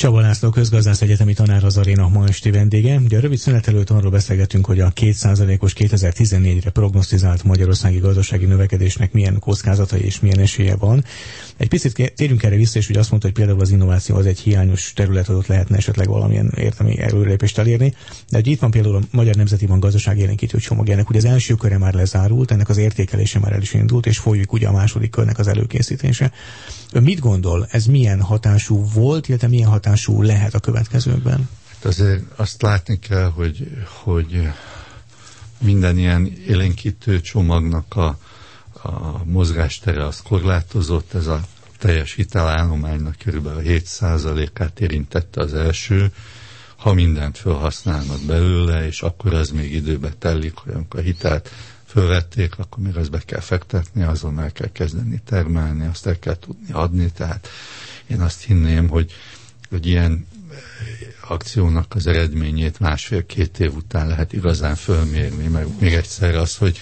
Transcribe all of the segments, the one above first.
Csaba László közgazdász egyetemi tanár az Aréna ma esti vendége. Ugye a rövid szünet előtt arról beszélgettünk, hogy a 2%-os 2014-re prognosztizált magyarországi gazdasági növekedésnek milyen kockázatai és milyen esélye van. Egy picit térjünk erre vissza, és ugye azt mondta, hogy például az innováció az egy hiányos terület, ott lehetne esetleg valamilyen értelmi előrelépést elérni. De ugye itt van például a Magyar Nemzeti Bank gazdaságélénkítő csomagjának, ugye az első köre már lezárult, ennek az értékelése már el is indult, és folyik ugye a második körnek az előkészítése. Ön mit gondol, ez milyen hatású volt, illetve milyen hatású lehet a következőkben? Hát azért azt látni kell, hogy minden ilyen élénkítő csomagnak a mozgástere az korlátozott, ez a teljes hitelállománynak körülbelül 7%-át érintette az első, ha mindent felhasználnak belőle, és akkor az még időbe telik, hogy amikor a hitelt fölvették, akkor még azt be kell fektetni, azon el kell kezdeni termelni, azt el kell tudni adni, tehát én azt hinném, hogy ilyen akciónak az eredményét 1,5-2 év után lehet igazán fölmérni, meg még egyszer az, hogy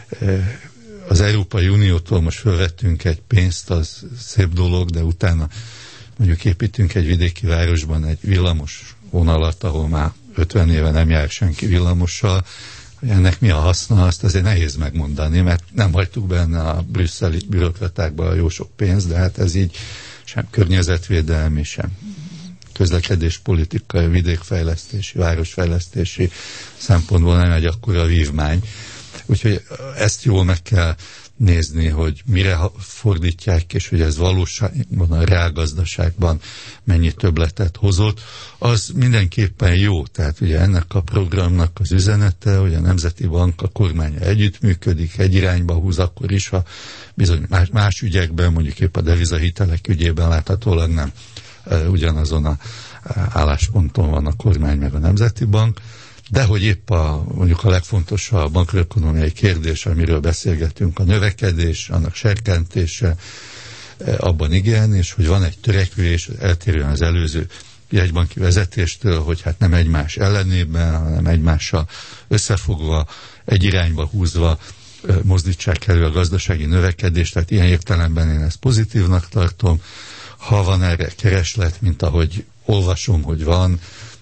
az Európai Uniótól most fölvettünk egy pénzt, az szép dolog, de utána mondjuk építünk egy vidéki városban egy villamos vonalat, ahol már 50 éve nem jár senki villamossal, hogy ennek mi a haszna, azt azért nehéz megmondani, mert nem hagytuk benne a brüsszeli bürokratákba jó sok pénzt, de hát ez így sem környezetvédelmi, sem közlekedéspolitikai, vidékfejlesztési, városfejlesztési szempontból nem egy akkora vívmány. Úgyhogy ezt jól meg kell nézni, hogy mire fordítják, és hogy ez valóságban a reálgazdaságban mennyi többletet hozott, az mindenképpen jó. Tehát ugye ennek a programnak az üzenete, hogy a Nemzeti Bank a kormánya együttműködik, egy irányba húz akkor is, ha bizony más ügyekben, mondjuk épp a devizahitelek ügyében láthatólag nem ugyanazon a állásponton van a kormány meg a Nemzeti Bank, de hogy épp mondjuk a legfontosabb makroökonómiai kérdés, amiről beszélgetünk, a növekedés, annak serkentése, abban igen, és hogy van egy törekvés, eltérően az előző jegybanki vezetéstől, hogy hát nem egymás ellenében, hanem egymással összefogva, egy irányba húzva mozdítsák elő a gazdasági növekedést, tehát ilyen értelemben én ezt pozitívnak tartom. Ha van erre kereslet, mint ahogy olvasom, hogy van,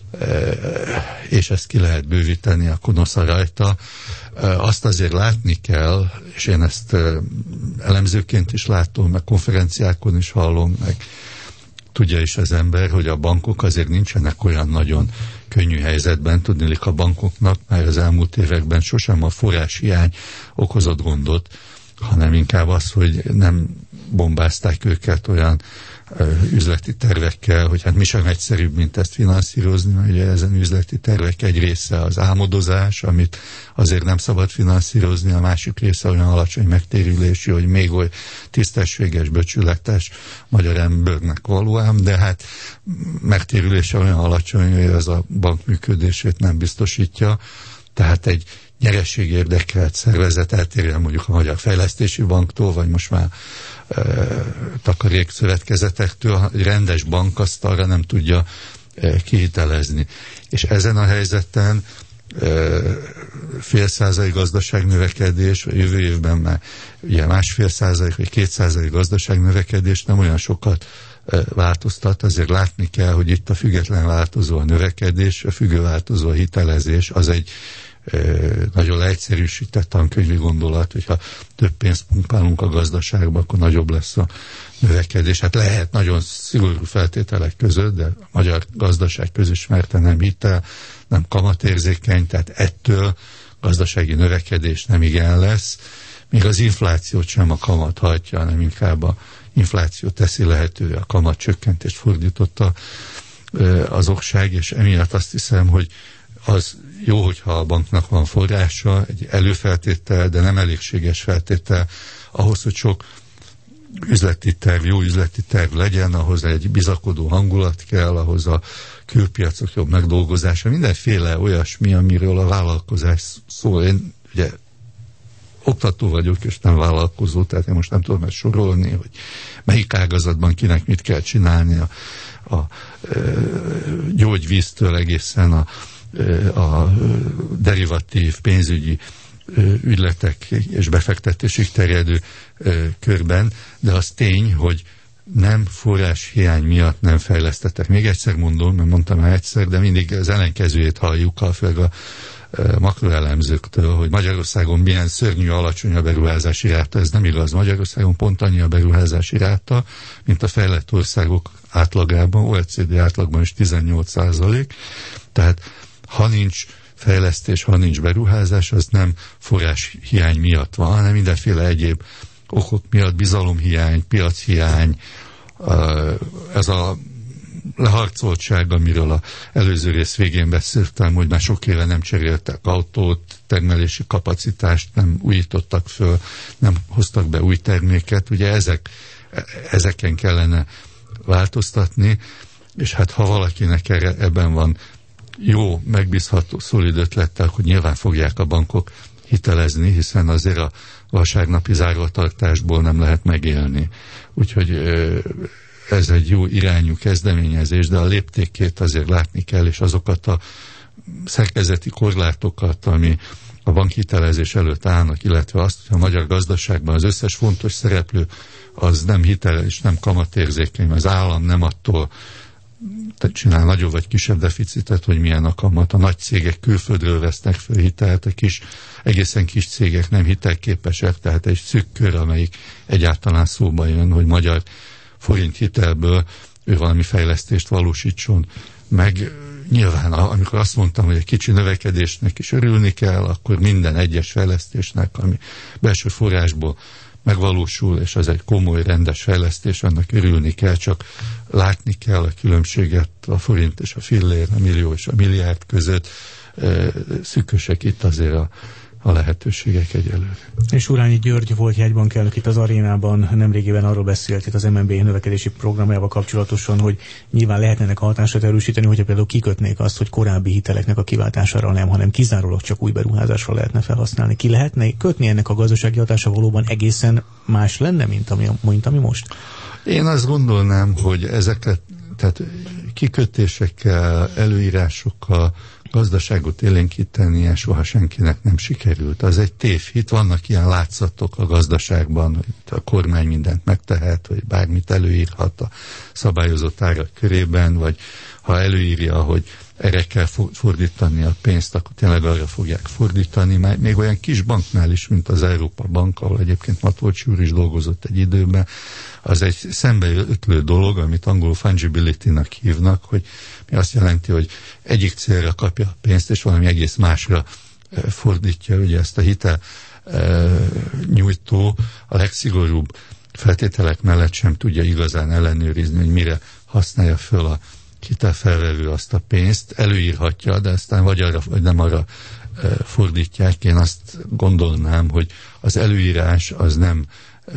és ezt ki lehet bővíteni a konosza rajta, azt azért látni kell, és én ezt elemzőként is látom, meg konferenciákon is hallom, meg tudja is az ember, hogy a bankok azért nincsenek olyan nagyon könnyű helyzetben, tudniillik a bankoknak, már az elmúlt években sosem a forráshiány okozott gondot, hanem inkább az, hogy nem bombázták őket olyan üzleti tervekkel, hogy hát mi sem egyszerűbb, mint ezt finanszírozni, mert ugye ezen üzleti tervek egy része az álmodozás, amit azért nem szabad finanszírozni, a másik része olyan alacsony megtérülésű, hogy még oly tisztességes, becsületes magyar embernek valóan, de hát megtérülése olyan alacsony, hogy ez a bank működését nem biztosítja, tehát egy nyereség érdekelt szervezet eltérően mondjuk a Magyar Fejlesztési Banktól, vagy most már takarékszövetkezetektől, egy rendes bank azt arra nem tudja kihitelezni. És ezen a helyzeten 0,5% gazdaságnövekedés, jövő évben már ugye 1,5% vagy 2% gazdaságnövekedés nem olyan sokat változtat, azért látni kell, hogy itt a független változó a növekedés, a függő változó a hitelezés, az egy nagyon leegyszerűsített tankönyvi gondolat, hogyha több pénzt pumpálunk a gazdaságba, akkor nagyobb lesz a növekedés. Hát lehet nagyon szigorú feltételek között, de a magyar gazdaság közismerte nem hitel, nem kamatérzékeny, tehát ettől gazdasági növekedés nem igen lesz. Még az inflációt sem a kamat hajtja, hanem inkább a infláció teszi lehetővé, a kamat csökkentést fordította az okság, és emiatt azt hiszem, hogy az jó, hogyha a banknak van forrása, egy előfeltétel, de nem elégséges feltétel ahhoz, hogy sok üzleti terv, jó üzleti terv legyen, ahhoz egy bizakodó hangulat kell, ahhoz a külpiacok jobb megdolgozása, mindenféle olyasmi, amiről a vállalkozás szól. Én ugye oktató vagyok, és nem vállalkozó, tehát én most nem tudom ezt sorolni, hogy melyik ágazatban kinek mit kell csinálni, a gyógyvíztől egészen a derivatív pénzügyi ügyletek és befektetésig terjedő körben, de az tény, hogy nem forráshiány miatt nem fejlesztettek. Még egyszer mondom, mert mondtam már egyszer, de mindig az ellenkezőjét halljuk, főleg a makroelemzőktől, hogy Magyarországon milyen szörnyű alacsony a beruházási ráta. Ez nem igaz. Magyarországon pont annyi a beruházási ráta, mint a fejlett országok átlagában, OECD átlagban is 18%. Tehát ha nincs fejlesztés, ha nincs beruházás, az nem forráshiány miatt van, hanem mindenféle egyéb okok miatt, bizalomhiány, piachiány, ez a leharcoltság, amiről az előző rész végén beszéltem, hogy már sok éve nem cseréltek autót, termelési kapacitást nem újítottak föl, nem hoztak be új terméket, ugye ezeken kellene változtatni, és hát ha valakinek ebben van jó, megbízható, szolid ötlettel, hogy nyilván fogják a bankok hitelezni, hiszen azért a vasárnapi zárvatartásból nem lehet megélni. Úgyhogy ez egy jó irányú kezdeményezés, de a léptékét azért látni kell, és azokat a szerkezeti korlátokat, ami a bankhitelezés előtt állnak, illetve azt, hogy a magyar gazdaságban az összes fontos szereplő az nem hitel és nem kamatérzékeny, az állam nem attól csinál nagyobb vagy kisebb deficitet, hogy milyen a kamat. A nagy cégek külföldről vesznek föl hitelt, a egészen kis cégek nem hitelképesek, tehát egy szűk kör, amelyik egyáltalán szóba jön, hogy magyar forint hitelből ő valami fejlesztést valósítson meg. Nyilván, amikor azt mondtam, hogy egy kicsi növekedésnek is örülni kell, akkor minden egyes fejlesztésnek, ami belső forrásból megvalósul, és az egy komoly, rendes fejlesztés, annak örülni kell, csak látni kell a különbséget a forint és a fillér, a millió és a milliárd között. Szűkösek itt azért a lehetőségek egyelőre. És Urányi György volt jegybankelnök itt az arénában, nemrégiben arról beszélt itt az MNB növekedési programjával kapcsolatosan, hogy nyilván lehetne ennek a hatását erősíteni, hogyha például kikötnék azt, hogy korábbi hiteleknek a kiváltására nem, hanem kizárólag csak új beruházásra lehetne felhasználni. Ki lehetne kötni ennek a gazdasági hatása valóban egészen más lenne, mint ami most? Én azt gondolnám, hogy ezeket, tehát kikötésekkel, előírásokkal gazdaságot élénkítenie soha senkinek nem sikerült. Az egy tévhit, vannak ilyen látszatok a gazdaságban, hogy a kormány mindent megtehet, hogy bármit előírhat a szabályozott árak körében, vagy ha előírja, hogy erre kell fordítani a pénzt, akkor tényleg arra fogják fordítani. Még olyan kis banknál is, mint az Európa Bank, ahol egyébként Matolcsy úr is dolgozott egy időben, az egy szembeötlő dolog, amit angolul fungibility-nak hívnak, hogy mi azt jelenti, hogy egyik célra kapja a pénzt, és valami egész másra fordítja. Ugye ezt a hitel nyújtó a legszigorúbb feltételek mellett sem tudja igazán ellenőrizni, hogy mire használja föl a hitelfelvevő azt a pénzt, előírhatja, de aztán vagy arra, vagy nem arra fordítják. Én azt gondolnám, hogy az előírás az nem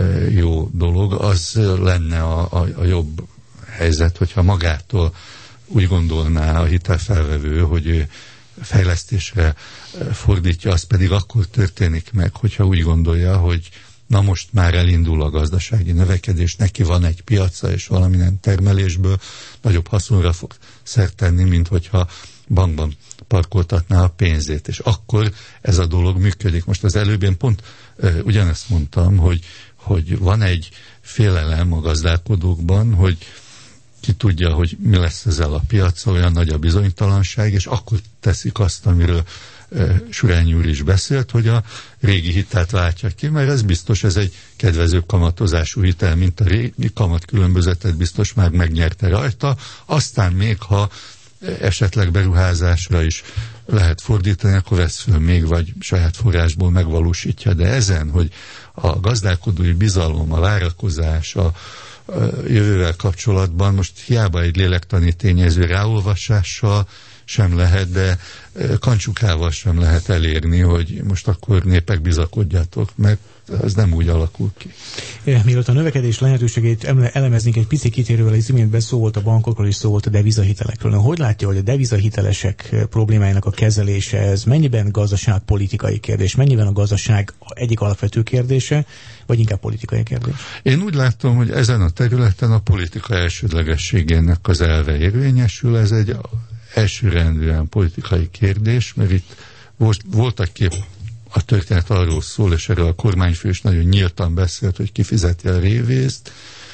jó dolog, az lenne a jobb helyzet, hogyha magától úgy gondolná a hitelfelvevő, hogy ő fejlesztésre fordítja, az pedig akkor történik meg, hogyha úgy gondolja, hogy na most már elindul a gazdasági növekedés, neki van egy piaca, és valamilyen termelésből nagyobb haszonra fog szert tenni, mint hogyha bankban parkoltatná a pénzét. És akkor ez a dolog működik. Most az előbb én pont ugyanezt mondtam, hogy van egy félelem a gazdálkodókban, hogy ki tudja, hogy mi lesz ezzel a piacon, olyan nagy a bizonytalanság, és akkor teszik azt, amiről Surányi úr is beszélt, hogy a régi hitelt váltják ki, mert ez biztos, ez egy kedvezőbb kamatozású hitel, mint a régi kamatkülönbözetet biztos már megnyerte rajta, aztán még ha esetleg beruházásra is lehet fordítani, akkor vesz föl még, vagy saját forrásból megvalósítja, de ezen, hogy a gazdálkodói bizalom, a várakozás, a jövővel kapcsolatban most hiába egy lélektani tényező ráolvasással sem lehet, de kancsukával sem lehet elérni, hogy most akkor népek bizakodjatok, mert ez nem úgy alakul ki. Mielőtt a növekedés lehetőségét elemeznénk, egy pici kitérővel, az imént szó volt a bankokról és szó volt a devizahitelekről. Hogy látja, hogy a devizahitelesek problémáinak a kezelése, ez mennyiben gazdaságpolitikai kérdés, mennyiben a gazdaság egyik alapvető kérdése, vagy inkább politikai kérdés? Én úgy látom, hogy ezen a területen a politika elsődlegességének az elve érvényesül, ez egy elsőrendűen politikai kérdés, mert itt voltak kép a történet arról szól, és erről a kormányfő is nagyon nyíltan beszélt, hogy kifizeti a révészt,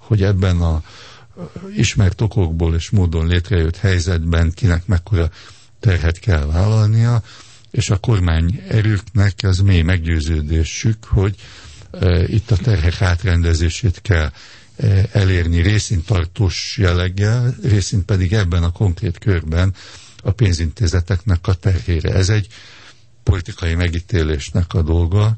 hogy ebben a ismert okokból és módon létrejött helyzetben kinek mekkora terhet kell vállalnia, és a kormány erőknek az mély meggyőződésük, hogy itt a terhek átrendezését kell elérni részint tartós jelleggel, részint pedig ebben a konkrét körben a pénzintézeteknek a terhére. Ez egy politikai megítélésnek a dolga,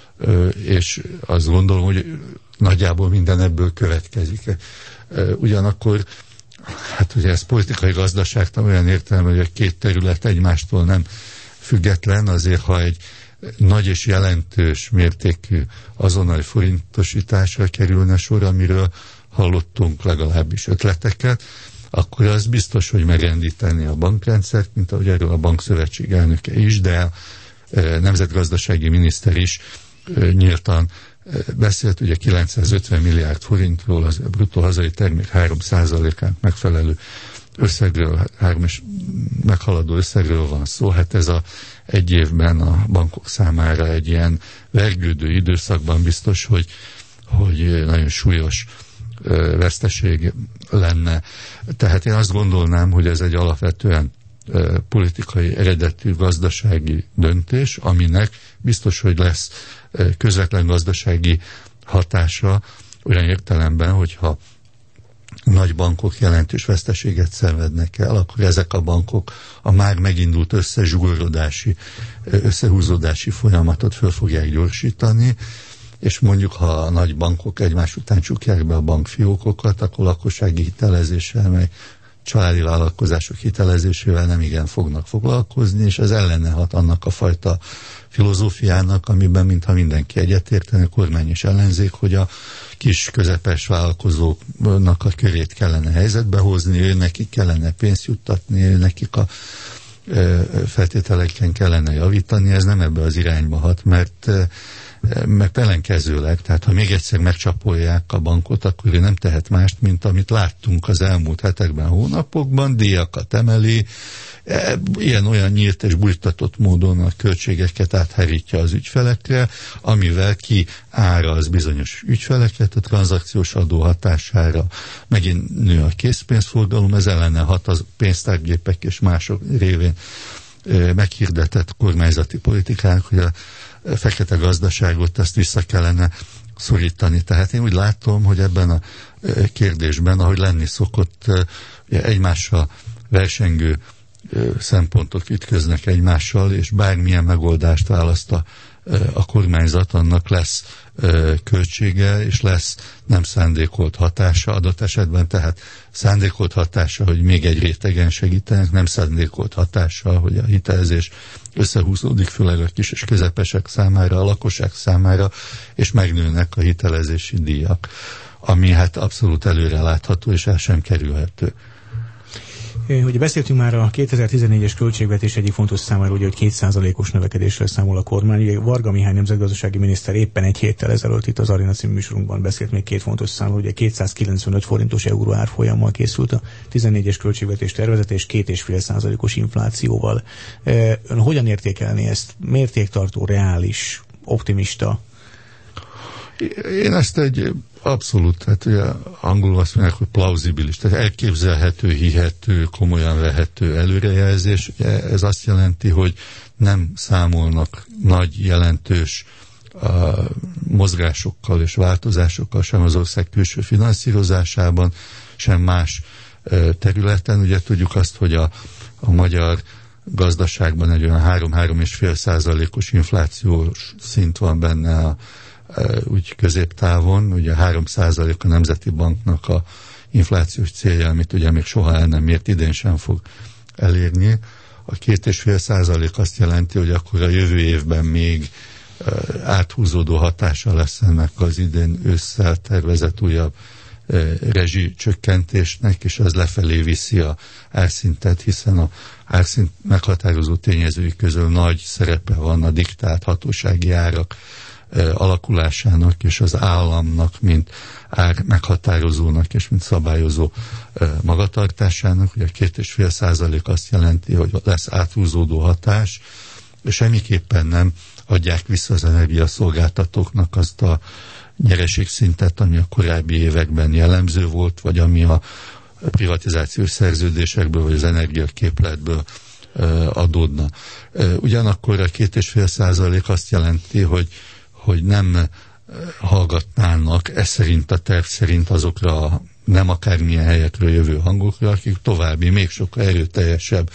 és azt gondolom, hogy nagyjából minden ebből következik. Ugyanakkor, hát ugye ez politikai gazdaságtan olyan értelme, hogy a két terület egymástól nem független, azért ha egy nagy és jelentős mértékű azonnali forintosításra kerülne sor, amiről hallottunk legalábbis ötleteket, akkor az biztos, hogy megrendíteni a bankrendszert, mint ahogy erről a bankszövetség elnöke is, de a nemzetgazdasági miniszter is nyíltan beszélt, ugye 950 milliárd forintról, az a bruttó hazai termék 3%-ának megfelelő összegről, meghaladó összegről van szó. Hát ez egy évben a bankok számára egy ilyen vergődő időszakban biztos, hogy nagyon súlyos veszteség lenne. Tehát én azt gondolnám, hogy ez egy alapvetően politikai eredetű gazdasági döntés, aminek biztos, hogy lesz közvetlen gazdasági hatása olyan értelemben, hogyha nagy bankok jelentős veszteséget szenvednek el, akkor ezek a bankok a már megindult összehúzódási folyamatot föl fogják gyorsítani, és mondjuk, ha a nagy bankok egymás után csukják be a bankfiókokat, akkor lakossági hitelezéssel, meg családi vállalkozások hitelezésével nem igen fognak foglalkozni, és ez ellene hat annak a fajta filozófiának, amiben mintha mindenki egyetértene, kormány és ellenzék, hogy a kis közepes vállalkozóknak a körét kellene helyzetbe hozni, nekik kellene pénzt juttatni, nekik a feltételeken kellene javítani, ez nem ebbe az irányba hat, mert ellenkezőleg, tehát ha még egyszer megcsapolják a bankot, akkor ő nem tehet mást, mint amit láttunk az elmúlt hetekben, hónapokban, díjakat emeli, ilyen-olyan nyílt és bújtatott módon a költségeket áthárítja az ügyfelekre, amivel ki áraz bizonyos ügyfeleket, a tranzakciós adó hatására megint nő a készpénzforgalom, ez ellene hat az pénztárgépek és mások révén meghirdetett kormányzati politikák, hogy a fekete gazdaságot ezt vissza kellene szorítani. Tehát én úgy látom, hogy ebben a kérdésben, ahogy lenni szokott, egymással versengő szempontok ütköznek egymással, és bármilyen megoldást választ a kormányzat, annak lesz költsége, és lesz nem szándékolt hatása, adott esetben tehát szándékolt hatása, hogy még egy rétegen segítenek, nem szándékolt hatása, hogy a hitelezés összehúzódik, főleg a kis és közepesek számára, a lakosság számára, és megnőnek a hitelezési díjak, ami hát abszolút előrelátható, és el sem kerülhető. Ugye beszéltünk már a 2014-es költségvetés egyik fontos számára, ugye, hogy 2%-os növekedésre számol a kormány. Ugye Varga Mihály nemzetgazdasági miniszter éppen egy héttel ezelőtt itt az Arena című műsorunkban beszélt még két fontos számról, ugye 295 forintos euró árfolyammal készült a 14-es költségvetés tervezet, és 2,5%-os inflációval. Ön hogyan értékelni ezt? Mértéktartó, reális, optimista? Én ezt egy abszolút, hát ugye angolul azt mondják, hogy plauzibilis, tehát elképzelhető, hihető, komolyan vehető előrejelzés. Ugye ez azt jelenti, hogy nem számolnak nagy, jelentős mozgásokkal és változásokkal sem az ország külső finanszírozásában, sem más területen. Ugye tudjuk azt, hogy a magyar gazdaságban egy olyan 3-3,5%-os inflációs szint van benne úgy középtávon, ugye 3% a Nemzeti Banknak a inflációs célja, amit ugye még soha el nem ért, idén sem fog elérni. A 2,5% azt jelenti, hogy akkor a jövő évben még áthúzódó hatása lesz ennek az idén ősszel tervezett újabb rezsicsökkentésnek, és ez lefelé viszi a árszintet, hiszen a árszint meghatározó tényezői közül nagy szerepe van a diktált hatósági árak alakulásának és az államnak, mint ár meghatározónak és mint szabályozó magatartásának. Ugye 2,5% azt jelenti, hogy lesz áthúzódó hatás, és semmiképpen nem adják vissza az energiaszolgáltatóknak azt a nyereségszintet, ami a korábbi években jellemző volt, vagy ami a privatizációs szerződésekből, vagy az energiaképletből adódna. Ugyanakkor a 2,5% azt jelenti, hogy nem hallgatnának ez szerint, a terv szerint azokra nem akármilyen helyekről jövő hangokra, akik további, még sokkal erőteljesebb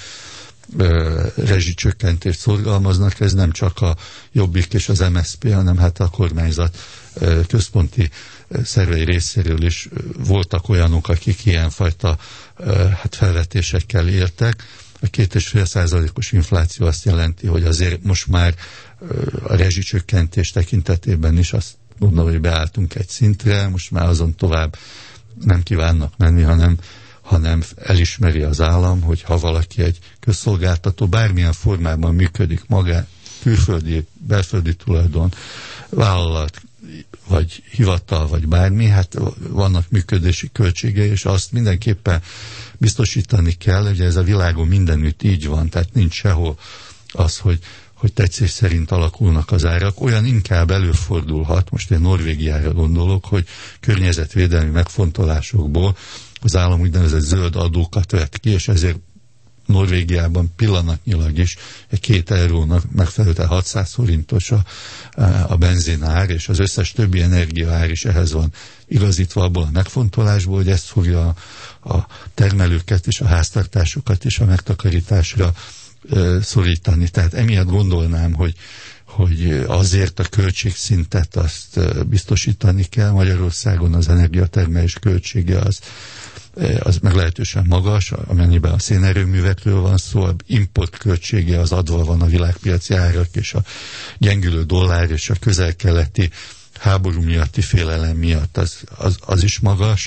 rezsicsökkentést szorgalmaznak. Ez nem csak a Jobbik és az MSZP, hanem hát a kormányzat központi szervei részéről is voltak olyanok, akik ilyenfajta felvetésekkel éltek. A 2,5%-os infláció azt jelenti, hogy azért most már a rezsicsökkentés tekintetében is azt gondolom, hogy beálltunk egy szintre, most már azon tovább nem kívánnak menni, hanem elismeri az állam, hogy ha valaki egy közszolgáltató bármilyen formában működik, magán, külföldi, belföldi tulajdon, vállalat, vagy hivatal, vagy bármi, hát vannak működési költségei, és azt mindenképpen biztosítani kell, hogy ez a világon mindenütt így van, tehát nincs sehol az, hogy tetszés szerint alakulnak az árak. Olyan inkább előfordulhat, most én Norvégiára gondolok, hogy környezetvédelmi megfontolásokból az állam úgynevezett zöld adókat vett ki, és ezért Norvégiában pillanatnyilag is egy 2 eurónak megfelelően 600 forintos a benzinár, és az összes többi energiaár is ehhez van igazítva abból a megfontolásból, hogy ezt fogja a termelőket és a háztartásokat is a megtakarításra szorítani. Tehát emiatt gondolnám, hogy azért a költségszintet azt biztosítani kell. Magyarországon az energiatermelés költsége az meglehetősen magas, amennyiben a szénerőművekről van szó, a import költsége az adva van a világpiaci árak, és a gyengülő dollár és a közel-keleti háború miatti félelem miatt az is magas.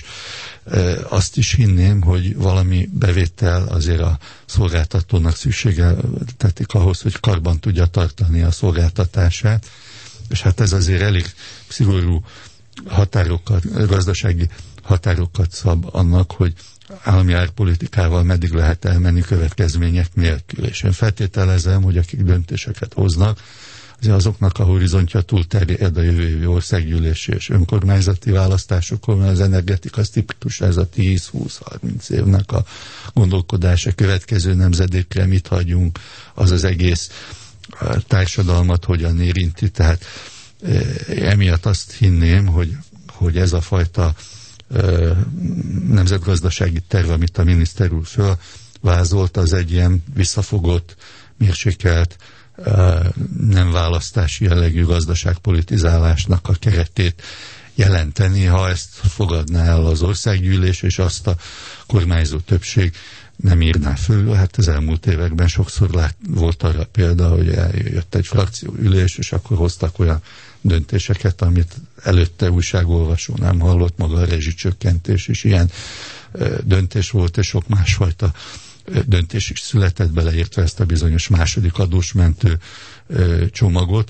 Azt is hinném, hogy valami bevétel azért a szolgáltatónak szükségeltetik ahhoz, hogy karban tudja tartani a szolgáltatását, és hát ez azért elég szigorú határokat, gazdasági határokat szab annak, hogy állami árpolitikával meddig lehet elmenni következmények nélkül. És én feltételezem, hogy akik döntéseket hoznak, azért azoknak a horizontja túlterjed a jövő évi országgyűlési és önkormányzati választásokon, mert az energetika az tipikus, ez a 10-20-30 évnek a gondolkodása, következő nemzedékre mit hagyunk, az az egész társadalmat hogyan érinti. Tehát emiatt azt hinném, hogy ez a fajta nemzetgazdasági terv, amit a miniszter úr fölvázolt, az egy ilyen visszafogott, mérsékelt, nem választási jellegű gazdaságpolitizálásnak a keretét jelenteni, ha ezt fogadná el az országgyűlés, és azt a kormányzó többség nem írná föl. Hát az elmúlt években sokszor volt arra példa, hogy eljött egy frakcióülés, és akkor hoztak olyan döntéseket, amit előtte újságolvasó nem hallott, maga a rezsicsökkentés is ilyen döntés volt, és sok másfajta döntés is született, beleértve ezt a bizonyos második adósmentő csomagot.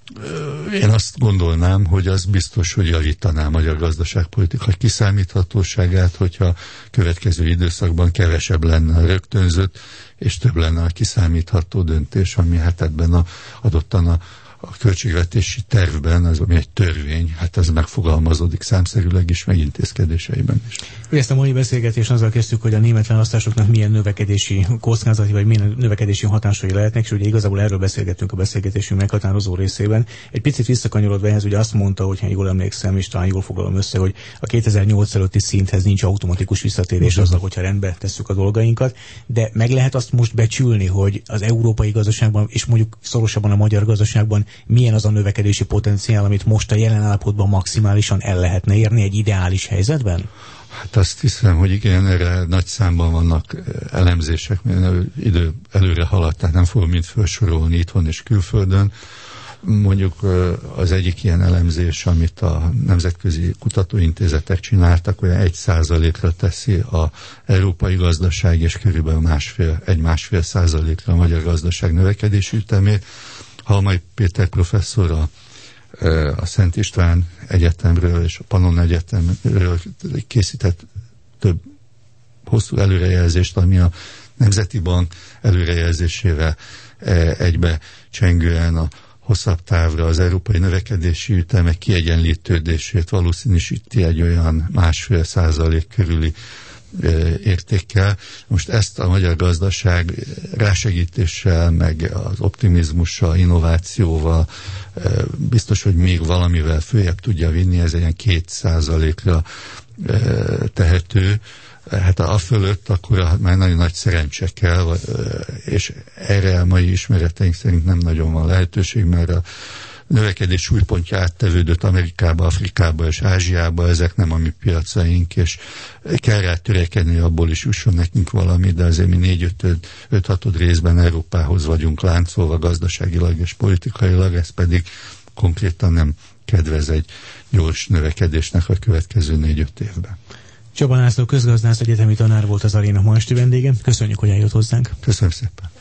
Én azt gondolnám, hogy az biztos, hogy javítaná a magyar gazdaságpolitika kiszámíthatóságát, hogyha következő időszakban kevesebb lenne a rögtönzött, és több lenne a kiszámítható döntés, ami hát ebben adottan a költségvetési tervben, az ami egy törvény, hát ez megfogalmazódik számszerűleg is, meg intézkedéseiben is. Ezt a mai beszélgetést azzal kezdtük, hogy a német választásoknak milyen növekedési kockázati, vagy milyen növekedési hatásai lehetnek, és ugye igazából erről beszélgettünk a beszélgetésünk meghatározó részében. Egy picit visszakanyarodva ehhez, ugye azt mondta, hogy ha jól emlékszem, és talán jól foglalom össze, hogy a 2008 előtti szinthez nincs automatikus visszatérés azzal, hogyha rendbe tesszük a dolgainkat, de meg lehet azt most becsülni, hogy az európai gazdaságban, és mondjuk szorosabban a magyar gazdaságban milyen az a növekedési potenciál, amit most a jelen állapotban maximálisan el lehetne érni egy ideális helyzetben? Hát azt hiszem, hogy igen, erre nagy számban vannak elemzések, mert idő előre haladt, tehát nem fogom mind felsorolni itthon és külföldön. Mondjuk az egyik ilyen elemzés, amit a nemzetközi kutatóintézetek csináltak, olyan 1%-ra teszi az európai gazdaság, és körülbelül 1,5%-ra a magyar gazdaság növekedési ütemét. Halmai Péter professzor a Szent István Egyetemről és a Pannon Egyetemről készített több hosszú előrejelzést, ami a Nemzeti Bank előrejelzésével egybe csengően a hosszabb távra az európai növekedési ütemek kiegyenlítődését valószínűsíti egy olyan 1,5% körüli értékkel. Most ezt a magyar gazdaság rásegítéssel, meg az optimizmussal, innovációval biztos, hogy még valamivel följebb tudja vinni, ez egy 2%-ra tehető. Hát a fölött akkor már nagyon nagy szerencse kell, és erre a mai ismereteink szerint nem nagyon van lehetőség, mert a növekedés súlypontja áttevődött Amerikába, Afrikába és Ázsiába, ezek nem a mi piacaink, és kell rá törekedni, abból is jusson nekünk valami, de azért mi 4-5 részben Európához vagyunk láncolva gazdaságilag és politikailag, ez pedig konkrétan nem kedvez egy gyors növekedésnek a következő 4-5 évben. Csaba László közgazdász, egyetemi tanár volt az Aréna ma esti vendége. Köszönjük, hogy eljött hozzánk. Köszönöm szépen.